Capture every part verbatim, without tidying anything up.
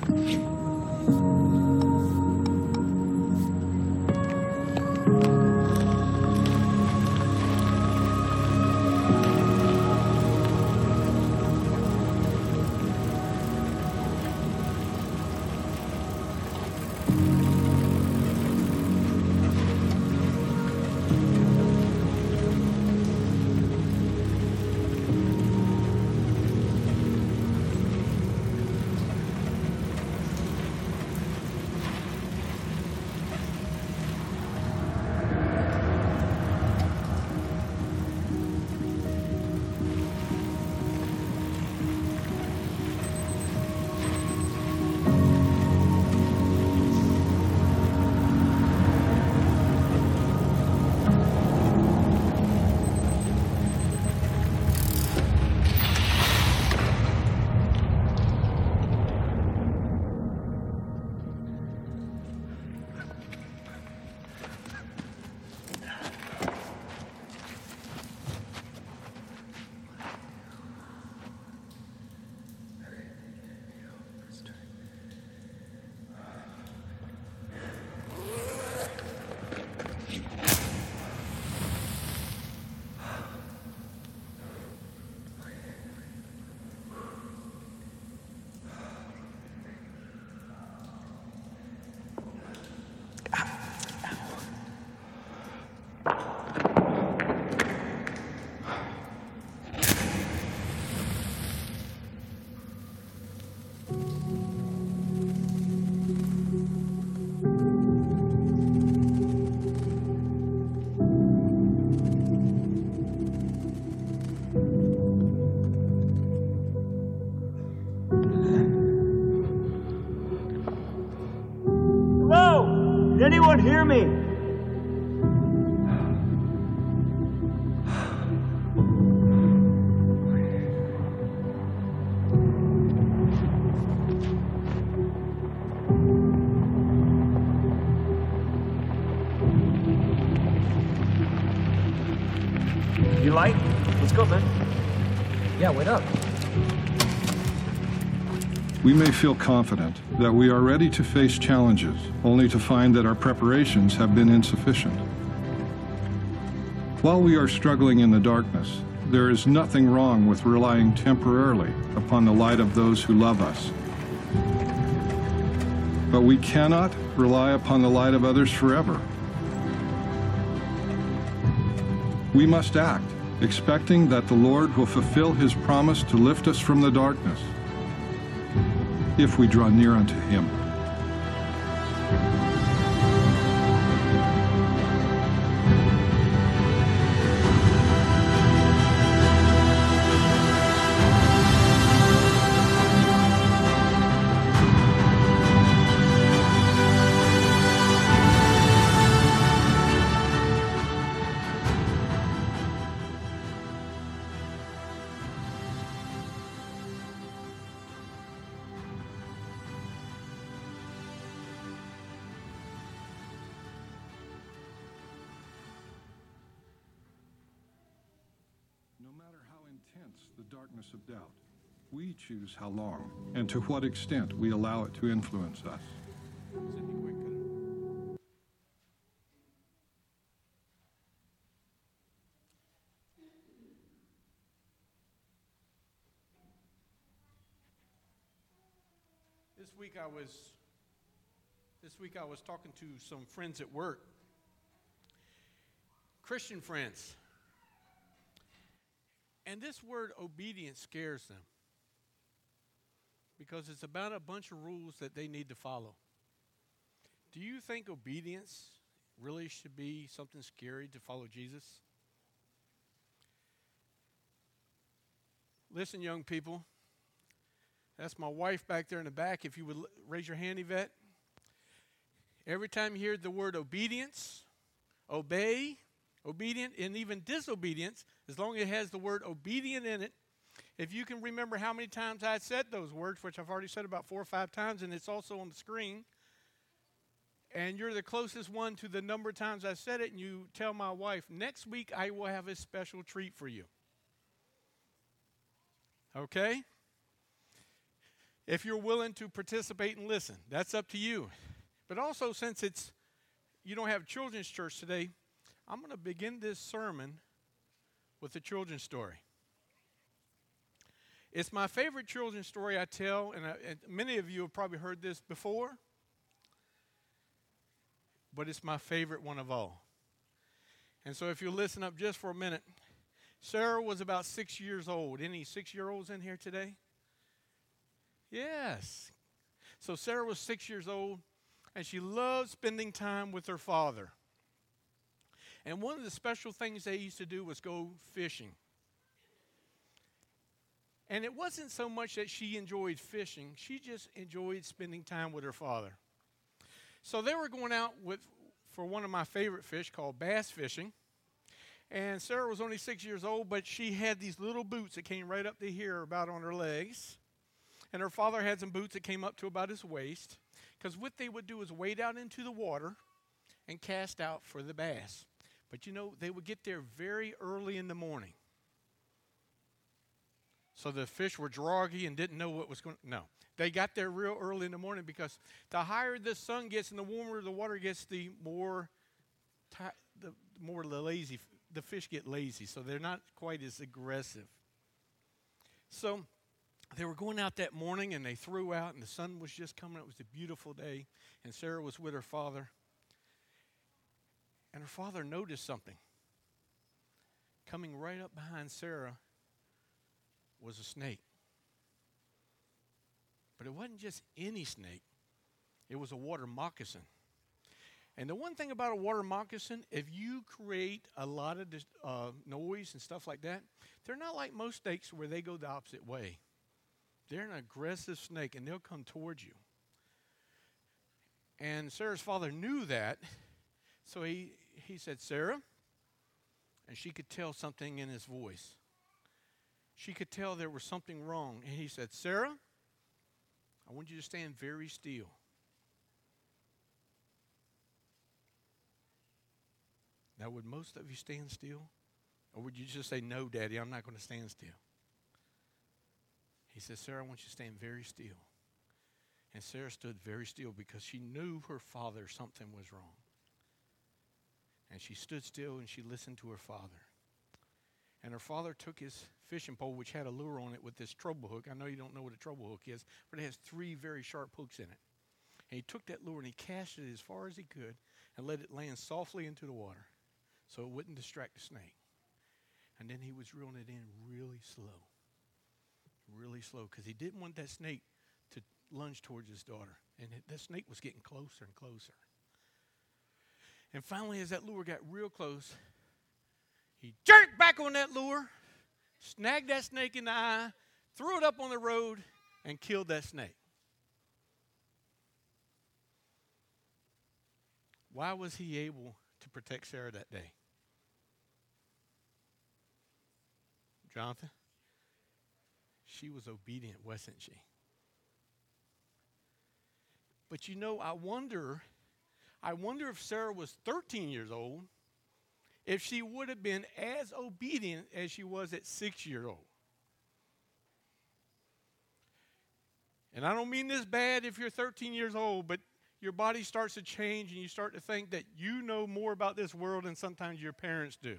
Did anyone hear me? You light? Let's go, man. Yeah, wait up. We may feel confident that we are ready to face challenges, only to find that our preparations have been insufficient. While we are struggling in the darkness, there is nothing wrong with relying temporarily upon the light of those who love us. But we cannot rely upon the light of others forever. We must act, expecting that the Lord will fulfill his promise to lift us from the darkness if we draw near unto him. The darkness of doubt. We choose how long and to what extent we allow it to influence us. This week I was this week I was talking to some friends at work. Christian friends. And this word obedience scares them because it's about a bunch of rules that they need to follow. Do you think obedience really should be something scary to follow Jesus? Listen, young people, that's my wife back there in the back. If you would l- raise your hand, Yvette. Every time you hear the word obedience, obey, obedient, and even disobedience, as long as it has the word obedient in it, if you can remember how many times I said those words, which I've already said about four or five times, and it's also on the screen, and you're the closest one to the number of times I said it, and you tell my wife, next week I will have a special treat for you. Okay? if you're willing to participate and listen. That's up to you. But also, since it's you don't have children's church today, I'm going to begin this sermon with a children's story. It's my favorite children's story I tell, and, I, and many of you have probably heard this before, but it's my favorite one of all. And so if you listen up just for a minute, Sarah was about six years old. Any six-year-olds in here today? Yes. So Sarah was six years old, and she loved spending time with her father. And one of the special things they used to do was go fishing. And it wasn't so much that she enjoyed fishing. She just enjoyed spending time with her father. So they were going out with for one of my favorite fish called bass fishing. And Sarah was only six years old, but she had these little boots that came right up to here about on her legs. And her father had some boots that came up to about his waist. Because what they would do is wade out into the water and cast out for the bass. But you know, they would get there very early in the morning. So the fish were groggy and didn't know what was going to, no. They got there real early in the morning because the higher the sun gets and the warmer the water gets, the more, ti- the more the lazy, the fish get lazy. So they're not quite as aggressive. So they were going out that morning and they threw out and the sun was just coming. It was a beautiful day and Sarah was with her father. And her father noticed something. Coming right up behind Sarah was a snake. But it wasn't just any snake. It was a water moccasin. And the one thing about a water moccasin, if you create a lot of uh, noise and stuff like that, they're not like most snakes where they go the opposite way. They're an aggressive snake, and they'll come towards you. And Sarah's father knew that, so he, he said, Sarah, and she could tell something in his voice. She could tell there was something wrong. And he said, Sarah, I want you to stand very still. Now, would most of you stand still? Or would you just say, no, Daddy, I'm not going to stand still? He said, Sarah, I want you to stand very still. And Sarah stood very still because she knew her father something was wrong. And she stood still and she listened to her father. And her father took his fishing pole, which had a lure on it with this trouble hook. I know you don't know what a trouble hook is, but it has three very sharp hooks in it. And he took that lure and he cast it as far as he could and let it land softly into the water so it wouldn't distract the snake. And then he was reeling it in really slow, really slow, because he didn't want that snake to lunge towards his daughter. And it, that snake was getting closer and closer. And finally, as that lure got real close, he jerked back on that lure, snagged that snake in the eye, threw it up on the road, and killed that snake. Why was he able to protect Sarah that day? Jonathan? She was obedient, wasn't she? But you know, I wonder, I wonder if Sarah was thirteen years old, if she would have been as obedient as she was at six years old. And I don't mean this bad if you're thirteen years old, but your body starts to change and you start to think that you know more about this world than sometimes your parents do.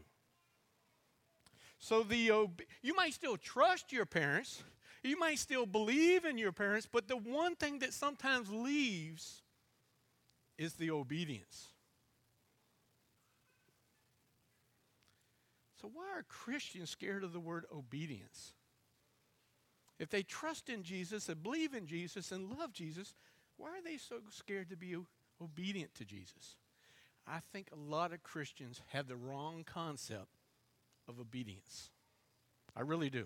So the ob- you might still trust your parents, you might still believe in your parents, but the one thing that sometimes leaves is the obedience. So why are Christians scared of the word obedience? If they trust in Jesus and believe in Jesus and love Jesus, why are they so scared to be o- obedient to Jesus? I think a lot of Christians have the wrong concept of obedience. I really do.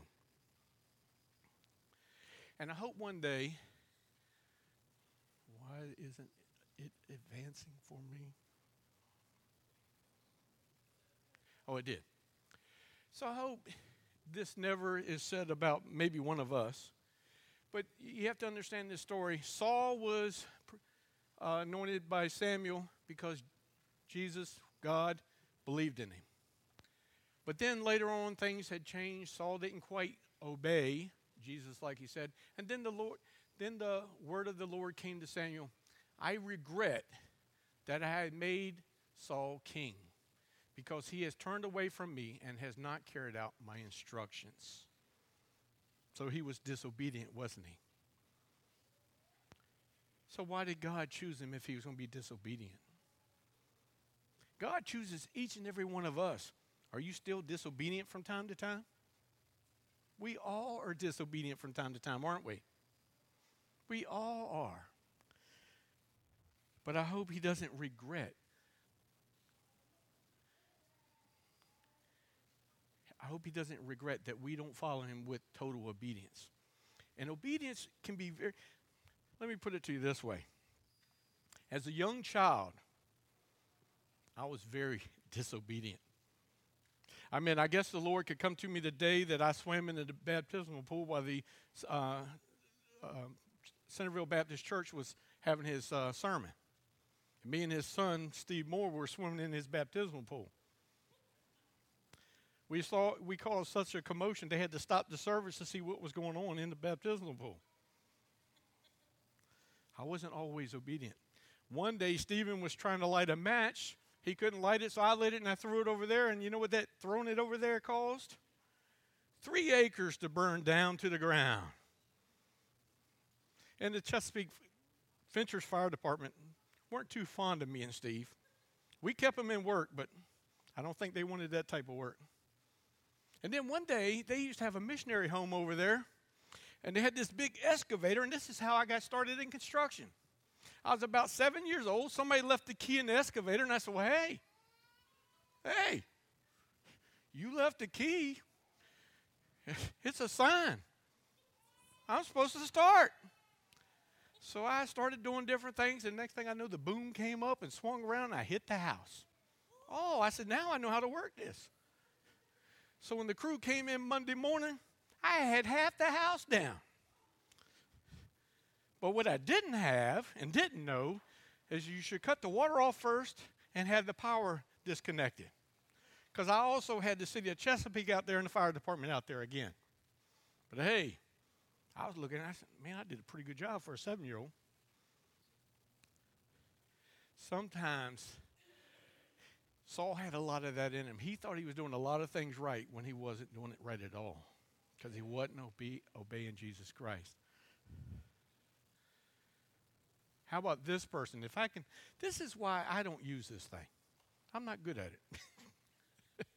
And I hope one day, why isn't it advancing for me? Oh, it did. So I hope this never is said about maybe one of us. But you have to understand this story. Saul was uh, anointed by Samuel because Jesus, God, believed in him. But then later on, things had changed. Saul didn't quite obey Jesus like he said. And then the Lord, then the word of the Lord came to Samuel, I regret that I had made Saul king, because he has turned away from me and has not carried out my instructions. So he was disobedient, wasn't he? So why did God choose him if he was going to be disobedient? God chooses each and every one of us. Are you still disobedient from time to time? We all are disobedient from time to time, aren't we? We all are. But I hope he doesn't regret. I hope he doesn't regret that we don't follow him with total obedience. And obedience can be very, let me put it to you this way. As a young child, I was very disobedient. I mean, I guess the Lord could come to me the day that I swam in the baptismal pool while the uh, uh, Centerville Baptist Church was having his uh, sermon. And me and his son, Steve Moore, were swimming in his baptismal pool. We saw, we caused such a commotion, they had to stop the service to see what was going on in the baptismal pool. I wasn't always obedient. One day, Stephen was trying to light a match. He couldn't light it, so I lit it and I threw it over there. And you know what that throwing it over there caused? Three acres to burn down to the ground. And the Chesapeake Ventures Fire Department weren't too fond of me and Steve. We kept them in work, but I don't think they wanted that type of work. And then one day, they used to have a missionary home over there, and they had this big excavator, and this is how I got started in construction. I was about seven years old. Somebody left the key in the excavator, and I said, well, hey, hey, you left the key. It's a sign. I'm supposed to start. So I started doing different things, and next thing I know, the boom came up and swung around, and I hit the house. Oh, I said, now I know how to work this. So when the crew came in Monday morning, I had half the house down. But what I didn't have and didn't know is you should cut the water off first and have the power disconnected. Because I also had the city of Chesapeake out there and the fire department out there again. But hey, I was looking and I said, man, I did a pretty good job for a seven-year-old. Sometimes Saul had a lot of that in him. He thought he was doing a lot of things right when he wasn't doing it right at all, because he wasn't obe- obeying Jesus Christ. How about this person? If I can, this is why I don't use this thing. I'm not good at it.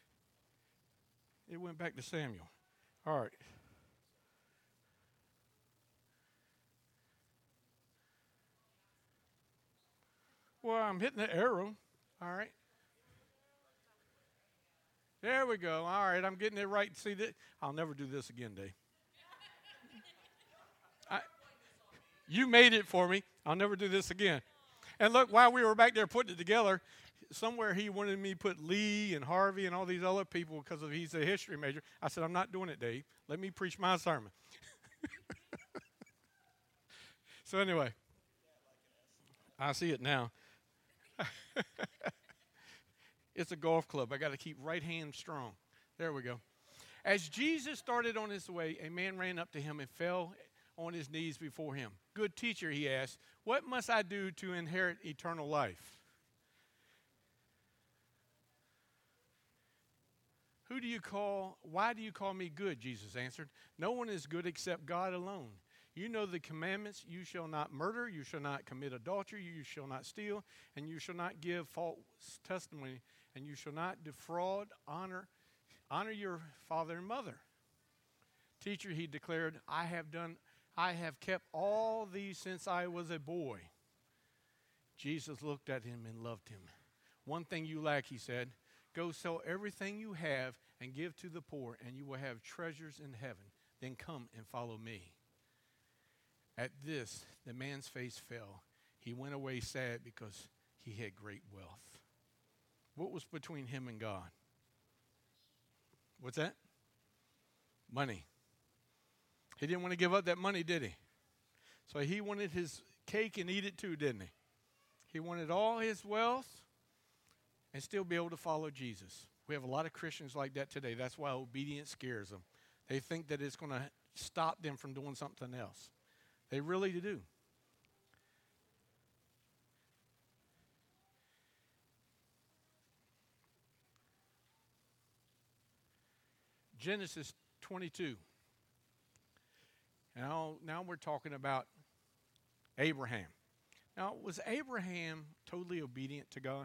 It went back to Samuel. All right. Well, I'm hitting the arrow. All right. There we go. All right, I'm getting it right. See that? I'll never do this again, Dave. I, you made it for me. I'll never do this again. And look, while we were back there putting it together, somewhere he wanted me to put Lee and Harvey and all these other people because of he's a history major. I said, I'm not doing it, Dave. Let me preach my sermon. So anyway, I see it now. It's a golf club. I got to keep right hand strong. There we go. As Jesus started on his way, a man ran up to him and fell on his knees before him. Good teacher, he asked, what must I do to inherit eternal life? Who do you call, why do you call me good? Jesus answered. No one is good except God alone. You know the commandments, you shall not murder, you shall not commit adultery, you shall not steal, and you shall not give false testimony, and you shall not defraud, honor, honor your father and mother. Teacher, he declared, I have done, I have kept all these since I was a boy. Jesus looked at him and loved him. One thing you lack, he said, go sell everything you have and give to the poor, and you will have treasures in heaven. Then come and follow me. At this, the man's face fell. He went away sad because he had great wealth. What was between him and God? What's that? Money. He didn't want to give up that money, did he? So he wanted his cake and eat it too, didn't he? He wanted all his wealth and still be able to follow Jesus. We have a lot of Christians like that today. That's why obedience scares them. They think that it's going to stop them from doing something else. They really do. Genesis twenty-two. Now, now we're talking about Abraham. Now, was Abraham totally obedient to God?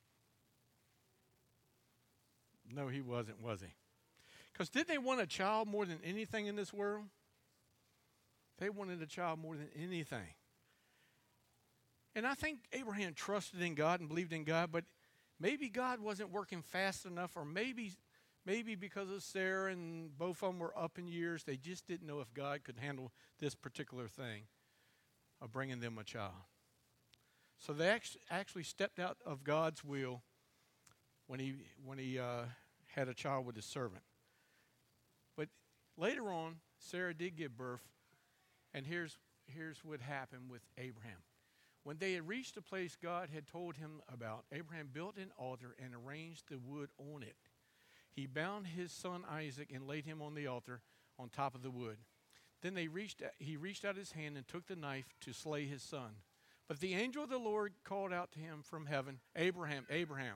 No, he wasn't, was he? Because did they want a child more than anything in this world? They wanted a child more than anything. And I think Abraham trusted in God and believed in God, but maybe God wasn't working fast enough, or maybe maybe because of Sarah and both of them were up in years, they just didn't know if God could handle this particular thing of bringing them a child. So they actually stepped out of God's will when he when he uh, had a child with his servant. But later on, Sarah did give birth, and here's here's what happened with Abraham. When they had reached the place God had told him about, Abraham built an altar and arranged the wood on it. He bound his son Isaac and laid him on the altar on top of the wood. Then they reached he reached out his hand and took the knife to slay his son. But the angel of the Lord called out to him from heaven, "Abraham, Abraham."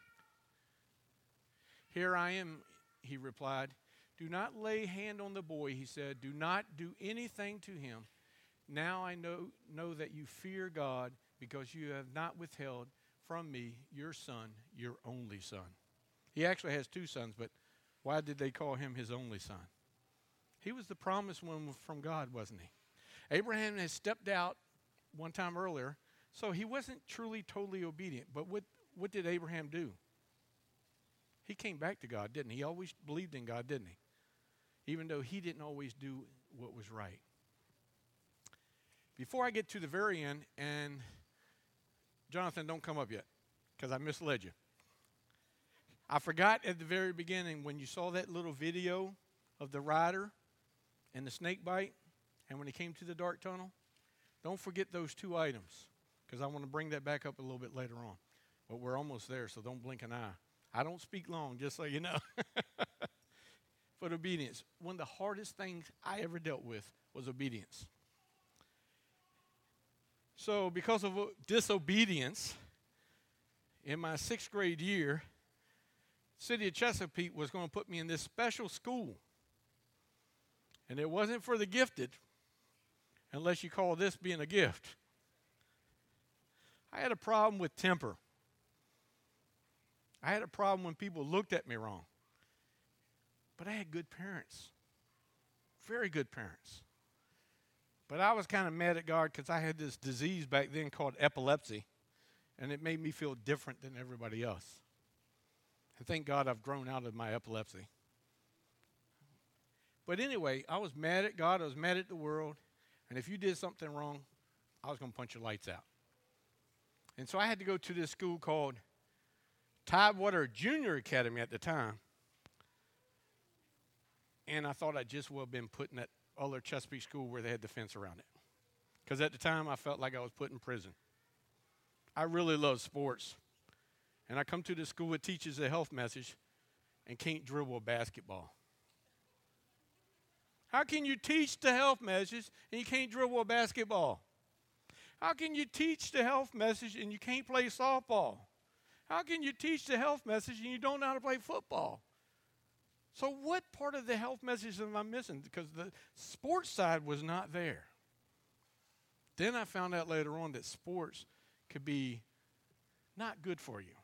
"Here I am," he replied. "Do not lay hand on the boy," he said. "Do not do anything to him. Now I know, know that you fear God, because you have not withheld from me your son, your only son." He actually has two sons, but why did they call him his only son? He was the promised one from God, wasn't he? Abraham had stepped out one time earlier, so he wasn't truly totally obedient. But what, what did Abraham do? He came back to God, didn't he? He always believed in God, didn't he? Even though he didn't always do what was right. Before I get to the very end, and Jonathan, don't come up yet, because I misled you. I forgot at the very beginning when you saw that little video of the rider and the snake bite, and when he came to the dark tunnel, don't forget those two items, because I want to bring that back up a little bit later on. But we're almost there, so don't blink an eye. I don't speak long, just so you know. But obedience. One of the hardest things I ever dealt with was obedience. So because of disobedience, in my sixth grade year, City of Chesapeake was going to put me in this special school. And it wasn't for the gifted, unless you call this being a gift. I had a problem with temper. I had a problem when people looked at me wrong. But I had good parents, very good parents. But I was kind of mad at God because I had this disease back then called epilepsy, and it made me feel different than everybody else. And thank God I've grown out of my epilepsy. But anyway, I was mad at God, I was mad at the world, and if you did something wrong, I was going to punch your lights out. And so I had to go to this school called Tidewater Junior Academy at the time. And I thought I'd just well been put in that other Chesapeake school where they had the fence around it. Because at the time, I felt like I was put in prison. I really love sports. And I come to this school that teaches a health message and can't dribble a basketball. How can you teach the health message and you can't dribble a basketball? How can you teach the health message and you can't play softball? How can you teach the health message and you don't know how to play football? So what part of the health message am I missing? Because the sports side was not there. Then I found out later on that sports could be not good for you.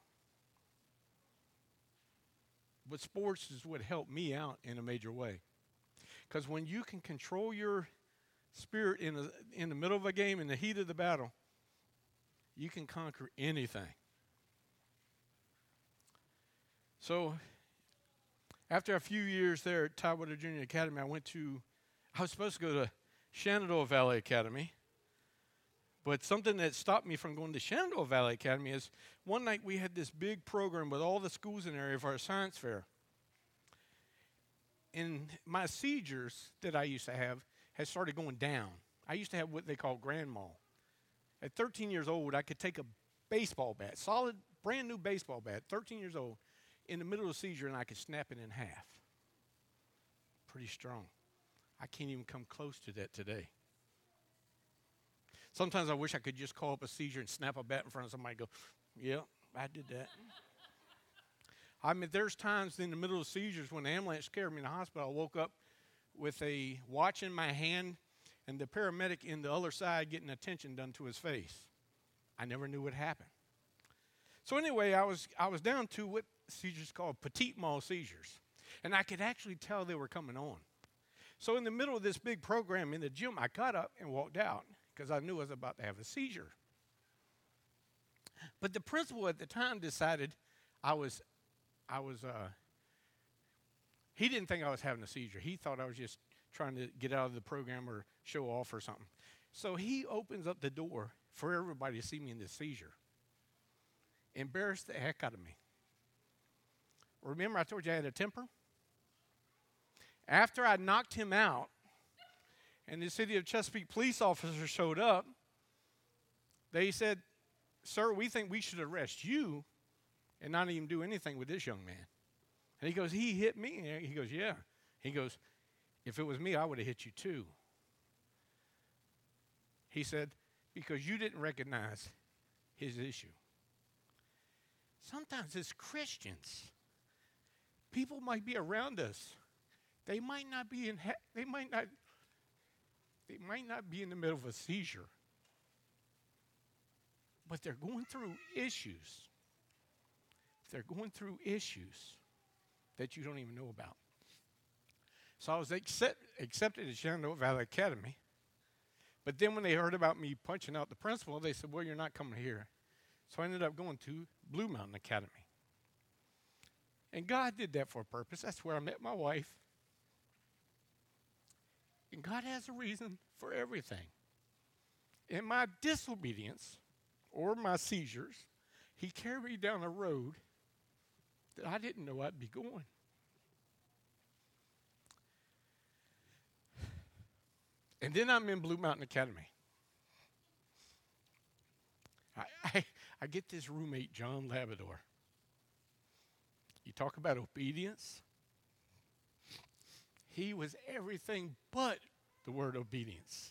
But sports is what helped me out in a major way. Because when you can control your spirit in the, in the middle of a game, in the heat of the battle, you can conquer anything. So after a few years there at Tidewater Junior Academy, I went to, I was supposed to go to Shenandoah Valley Academy. But something that stopped me from going to Shenandoah Valley Academy is one night we had this big program with all the schools in the area for our science fair. And my seizures that I used to have had started going down. I used to have what they call grand mal. At thirteen years old, I could take a baseball bat, solid, brand new baseball bat, thirteen years old, in the middle of a seizure, and I could snap it in half. Pretty strong. I can't even come close to that today. Sometimes I wish I could just call up a seizure and snap a bat in front of somebody and go, yeah, I did that. I mean, there's times in the middle of seizures when the ambulance carried me in the hospital, I woke up with a watch in my hand and the paramedic in the other side getting attention done to his face. I never knew what happened. So anyway, I was I was down to what seizures called petit mal seizures. And I could actually tell they were coming on. So in the middle of this big program in the gym, I got up and walked out because I knew I was about to have a seizure. But the principal at the time decided I was, I was, uh, he didn't think I was having a seizure. He thought I was just trying to get out of the program or show off or something. So he opens up the door for everybody to see me in this seizure. Embarrassed the heck out of me. Remember I told you I had a temper? After I knocked him out and the city of Chesapeake police officers showed up, they said, sir, we think we should arrest you and not even do anything with this young man. And he goes, he hit me? He goes, yeah. He goes, if it was me, I would have hit you too. He said, because you didn't recognize his issue. Sometimes as Christians, people might be around us. They might not be in. They might not. They might not be in the middle of a seizure, but they're going through issues. They're going through issues that you don't even know about. So I was accept, accepted at Shenandoah Valley Academy, but then when they heard about me punching out the principal, they said, "Well, you're not coming here." So I ended up going to Blue Mountain Academy. And God did that for a purpose. That's where I met my wife. And God has a reason for everything. In my disobedience or my seizures, he carried me down a road that I didn't know I'd be going. And then I'm in Blue Mountain Academy. I, I, I get this roommate, John Labrador. You talk about obedience. He was everything but the word obedience.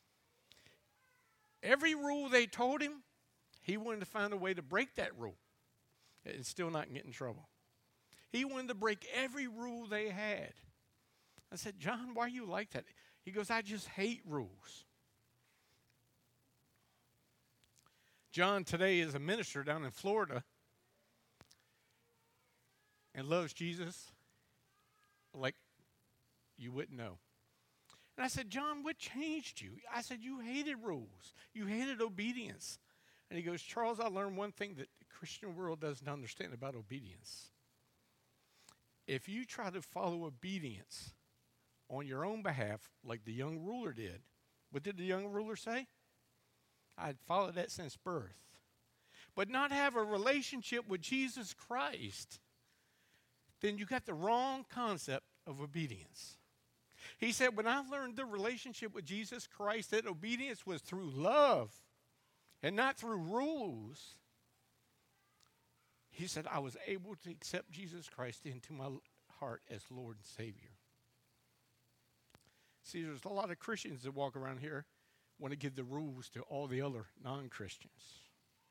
Every rule they told him, he wanted to find a way to break that rule and still not get in trouble. He wanted to break every rule they had. I said, John, why are you like that? He goes, I just hate rules. John today is a minister down in Florida and loves Jesus like you wouldn't know. And I said, John, what changed you? I said, you hated rules. You hated obedience. And he goes, Charles, I learned one thing that the Christian world doesn't understand about obedience. If you try to follow obedience on your own behalf, like the young ruler did, what did the young ruler say? I'd followed that since birth. But not have a relationship with Jesus Christ, then you got the wrong concept of obedience. He said, when I learned the relationship with Jesus Christ, that obedience was through love and not through rules. He said, I was able to accept Jesus Christ into my heart as Lord and Savior. See, there's a lot of Christians that walk around here want to give the rules to all the other non-Christians.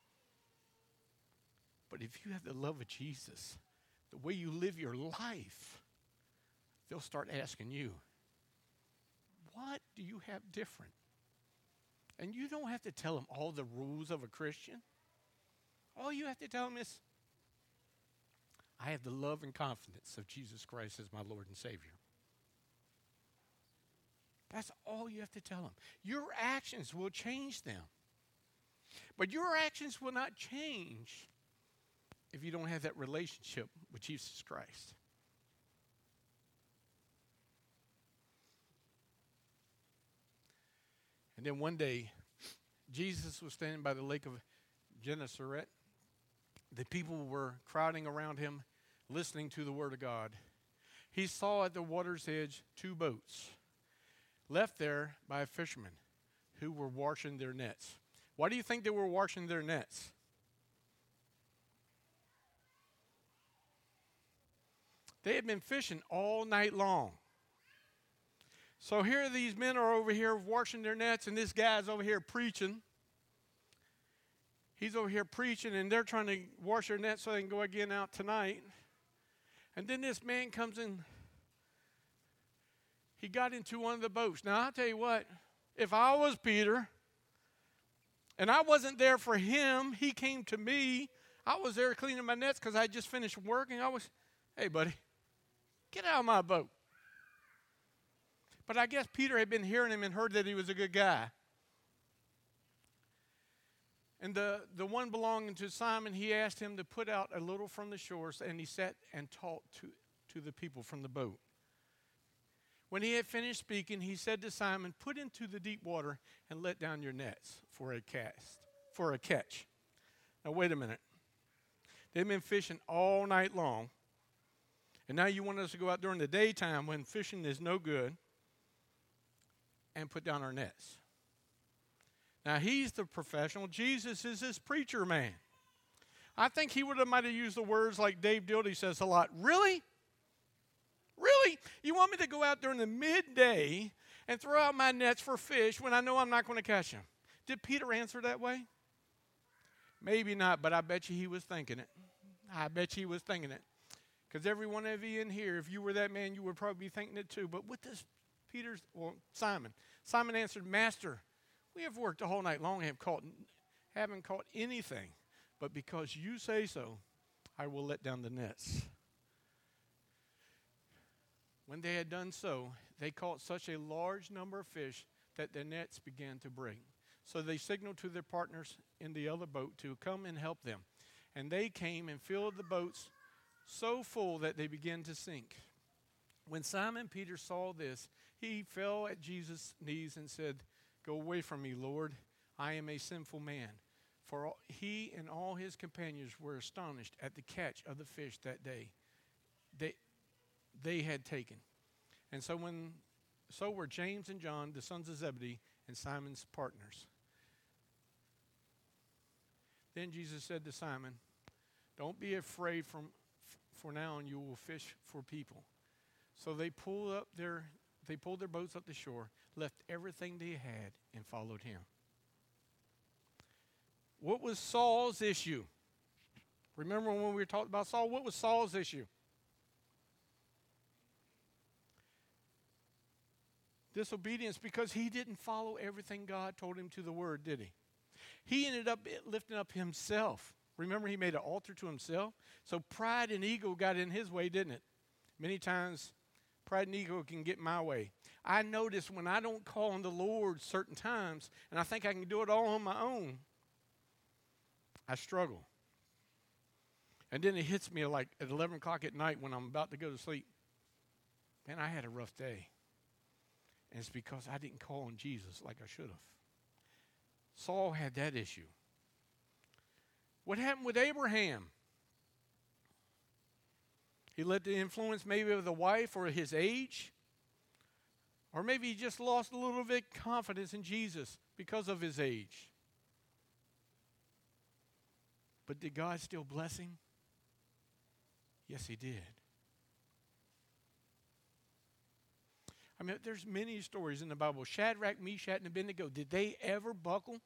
But if you have the love of Jesus, the way you live your life, they'll start asking you, what do you have different? And you don't have to tell them all the rules of a Christian. All you have to tell them is, I have the love and confidence of Jesus Christ as my Lord and Savior. That's all you have to tell them. Your actions will change them. But your actions will not change if you don't have that relationship with Jesus Christ. And then one day, Jesus was standing by the lake of Gennesaret. The people were crowding around him, listening to the word of God. He saw at the water's edge two boats left there by fishermen who were washing their nets. Why do you think they were washing their nets? They had been fishing all night long. So here these men are over here washing their nets, and this guy's over here preaching. He's over here preaching, and they're trying to wash their nets so they can go again out tonight. And then this man comes in. He got into one of the boats. Now, I'll tell you what, if I was Peter, and I wasn't there for him, he came to me. I was there cleaning my nets because I had just finished working. I was, hey, buddy, get out of my boat. But I guess Peter had been hearing him and heard that he was a good guy. And the, the one belonging to Simon, he asked him to put out a little from the shores, and he sat and taught to, to the people from the boat. When he had finished speaking, he said to Simon, put into the deep water and let down your nets for a cast, for a catch. Now, wait a minute. They've been fishing all night long, and now you want us to go out during the daytime when fishing is no good and put down our nets. Now, he's the professional. Jesus is this preacher man. I think he would have might have used the words like Dave Dildy says a lot. Really? Really? You want me to go out during the midday and throw out my nets for fish when I know I'm not going to catch them? Did Peter answer that way? Maybe not, but I bet you he was thinking it. I bet you he was thinking it. Because every one of you in here, if you were that man, you would probably be thinking it too. But with this Peter's, well, Simon. Simon answered, Master, we have worked the whole night long and have caught, haven't caught anything. But because you say so, I will let down the nets. When they had done so, they caught such a large number of fish that their nets began to break. So they signaled to their partners in the other boat to come and help them. And they came and filled the boats so full that they began to sink. When Simon Peter saw this, he fell at Jesus' knees and said, Go away from me, Lord, I am a sinful man. For he and all his companions were astonished at the catch of the fish that day they, they had taken. And so when so were James and John, the sons of Zebedee, and Simon's partners. Then Jesus said to Simon, Don't be afraid, from for now on you will fish for people. So they pulled up their they pulled their boats up the shore, left everything they had, and followed him. What was Saul's issue? Remember when we were talking about Saul? What was Saul's issue? Disobedience, because he didn't follow everything God told him to the word, did he? He ended up lifting up himself. Remember, he made an altar to himself? So pride and ego got in his way, didn't it? Many times, pride and ego can get my way. I notice when I don't call on the Lord certain times, and I think I can do it all on my own, I struggle. And then it hits me like at eleven o'clock at night when I'm about to go to sleep. Man, I had a rough day. And it's because I didn't call on Jesus like I should have. Saul had that issue. What happened with Abraham? He let the influence maybe of the wife or his age. Or maybe he just lost a little bit of confidence in Jesus because of his age. But did God still bless him? Yes, he did. I mean, there's many stories in the Bible. Shadrach, Meshach, and Abednego, did they ever buckle?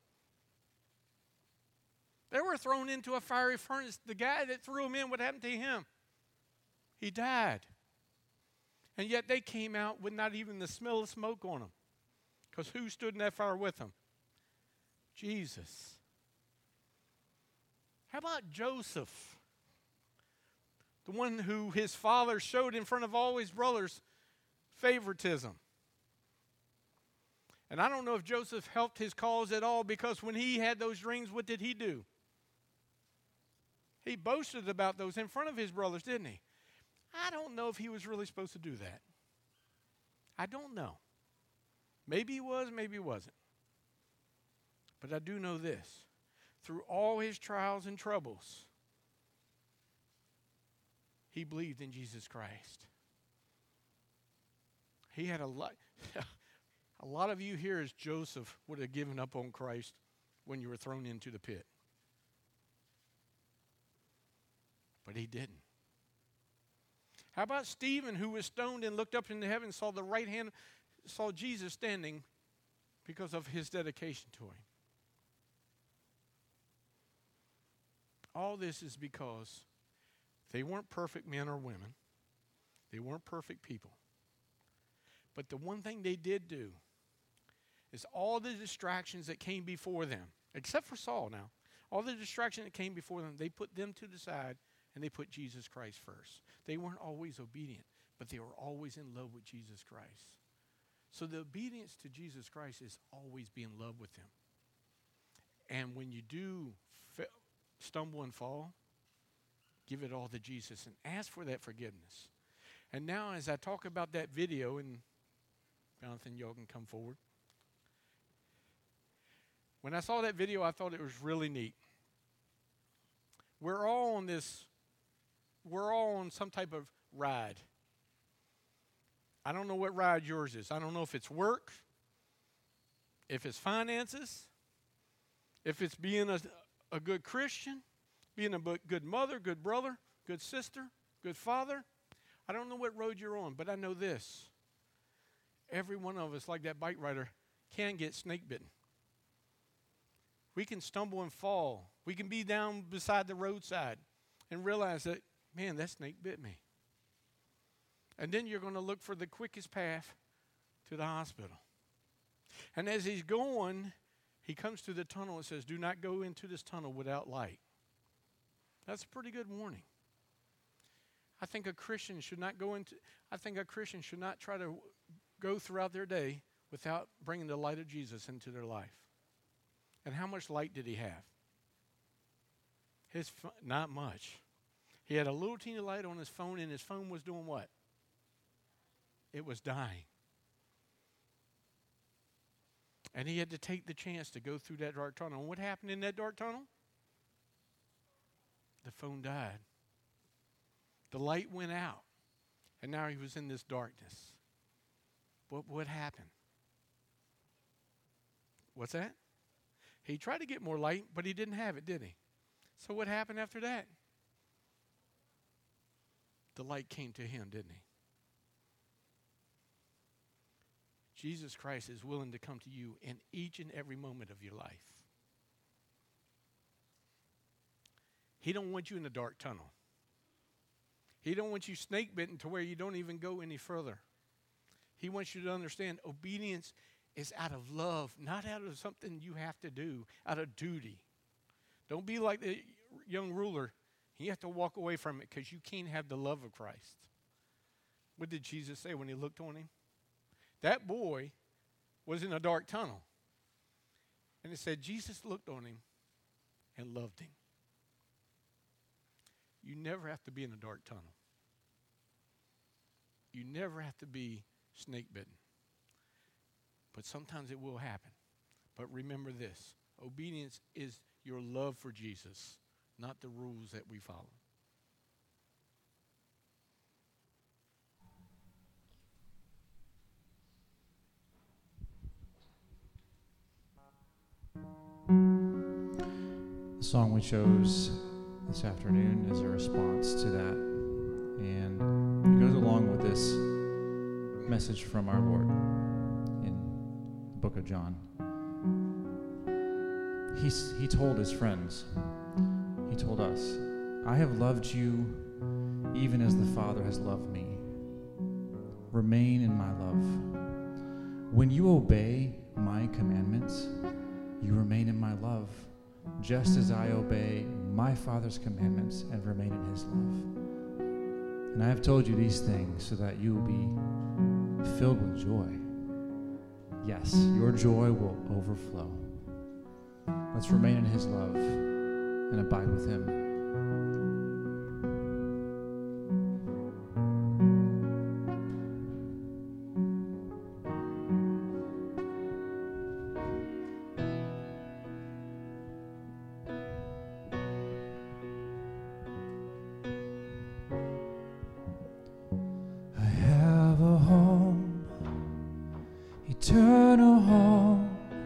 They were thrown into a fiery furnace. The guy that threw them in, what happened to him? He died. And yet they came out with not even the smell of smoke on them. Because who stood in that fire with them? Jesus. How about Joseph? The one who his father showed in front of all his brothers favoritism. And I don't know if Joseph helped his cause at all, because when he had those dreams, what did he do? He boasted about those in front of his brothers, didn't he? I don't know if he was really supposed to do that. I don't know. Maybe he was, maybe he wasn't. But I do know this. Through all his trials and troubles, he believed in Jesus Christ. He had a lot. A lot of you here, as Joseph, would have given up on Christ when you were thrown into the pit. But he didn't. How about Stephen, who was stoned and looked up into heaven and saw the right hand saw Jesus standing because of his dedication to him. All this is because they weren't perfect men or women. They weren't perfect people. But the one thing they did do is all the distractions that came before them, except for Saul now, all the distractions that came before them, they put them to the side and they put Jesus Christ first. They weren't always obedient, but they were always in love with Jesus Christ. So the obedience to Jesus Christ is always be in love with him. And when you do fa- stumble and fall, give it all to Jesus and ask for that forgiveness. And now as I talk about that video, and Jonathan, y'all can come forward. When I saw that video, I thought it was really neat. We're all on this, we're all on some type of ride. I don't know what ride yours is. I don't know if it's work, if it's finances, if it's being a, a good Christian, being a good mother, good brother, good sister, good father. I don't know what road you're on, but I know this. Every one of us, like that bike rider, can get snake bitten. We can stumble and fall. We can be down beside the roadside and realize that, man, that snake bit me. And then you're going to look for the quickest path to the hospital. And as he's going, he comes to the tunnel and says, do not go into this tunnel without light. That's a pretty good warning. I think a Christian should not go into, I think a Christian should not try to go throughout their day without bringing the light of Jesus into their life. And how much light did he have? His fo- not much. He had a little teeny light on his phone, and his phone was doing what? It was dying. And he had to take the chance to go through that dark tunnel. And what happened in that dark tunnel? The phone died. The light went out. And now he was in this darkness. What what happened? What's that? He tried to get more light, but he didn't have it, did he? So what happened after that? The light came to him, didn't he? Jesus Christ is willing to come to you in each and every moment of your life. He don't want you in a dark tunnel. He don't want you snake bitten to where you don't even go any further. He wants you to understand obedience is out of love, not out of something you have to do, out of duty. Don't be like the young ruler. You have to walk away from it because you can't have the love of Christ. What did Jesus say when he looked on him? That boy was in a dark tunnel. And it said Jesus looked on him and loved him. You never have to be in a dark tunnel. You never have to be snake bitten. But sometimes it will happen. But remember this. Obedience is your love for Jesus, not the rules that we follow. The song we chose this afternoon is a response to that. And it goes along with this message from our Lord in the book of John. He's, he told his friends, he told us, I have loved you even as the Father has loved me. Remain in my love. When you obey my commandments, you remain in my love, just as I obey my Father's commandments and remain in his love. And I have told you these things so that you will be filled with joy. Yes, your joy will overflow. Let's remain in his love and abide with him. I have a home, eternal home.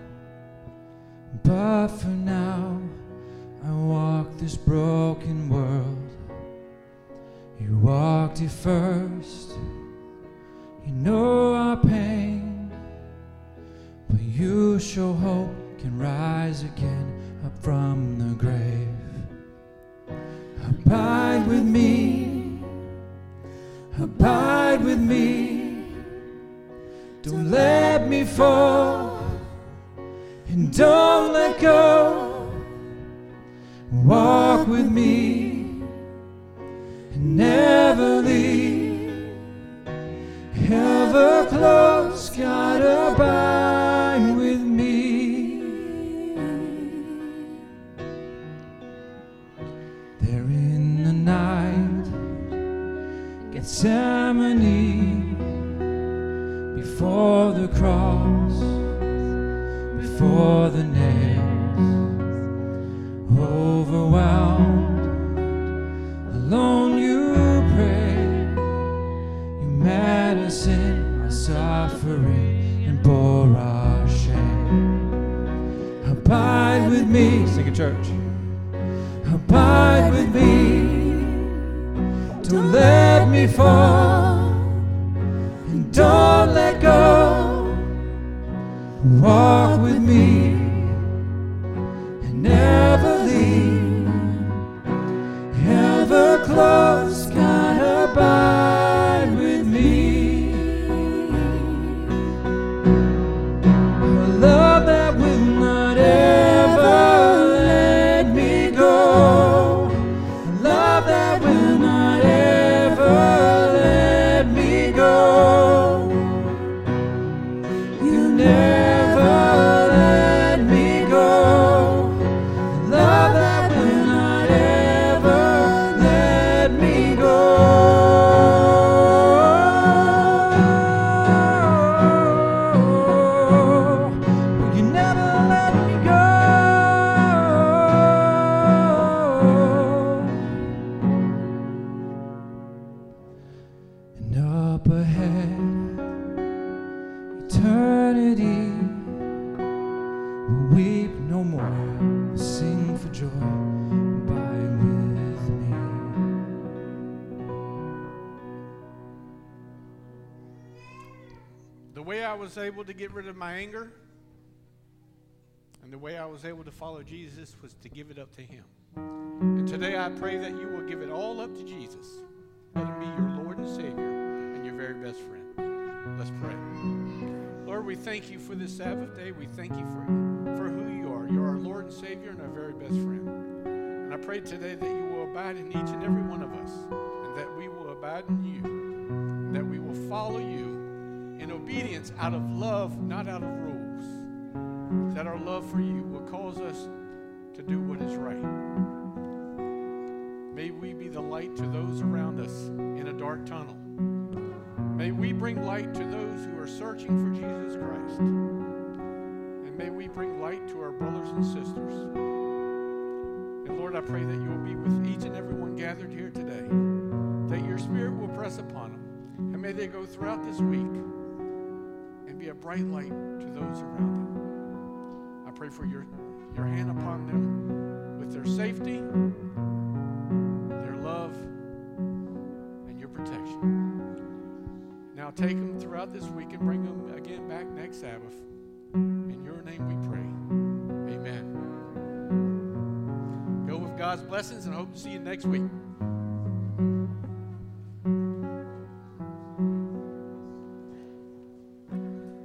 But for now, I walk this broken world. You walked it first. You know our pain. rise again up from the grave. Abide with me, abide with me. Don't let me fall, and don't let go. Walk with me and never leave. Ever close, God, abide with me. There in the night, Gethsemane, before the cross, before the nails, overwhelmed, alone you pray. You met us in our suffering and bore our shame. Abide with me, sing it, church. Abide with me, don't let me fall, and don't let go. Walk with me and never leave. Ever close, God, abide with me. A love that will not ever let me go. A love that will not ever let me go. You never let me go. A love that will not ever let me go. You never let me go. And up ahead, eternity, we'll weep no more, we'll sing for joy. Abide with me. The way I was able to get rid of my anger and the way I was able to follow Jesus was to give it up to him. And today I pray that you will give it all up to Jesus. Let him be your Lord and Savior and your very best friend. Let's pray. Lord, we thank you for this Sabbath day. We thank you for, for who you are. You're our Lord and Savior and our very best friend. And I pray today that you will abide in each and every one of us, and that we will abide in you, and that we will follow you in obedience out of love, not out of rules. That our love for you will cause us to do what is right. May we be the light to those around us in a dark tunnel. May we bring light to those who are searching for Jesus Christ. And may we bring light to our brothers and sisters. And Lord, I pray that you will be with each and every one gathered here today, that your Spirit will press upon them. And may they go throughout this week and be a bright light to those around them. I pray for your, your hand upon them with their safety, their love, and your protection. Now take them throughout this week and bring them again back next Sabbath. In your name we pray. Amen. Go with God's blessings, and I hope to see you next week.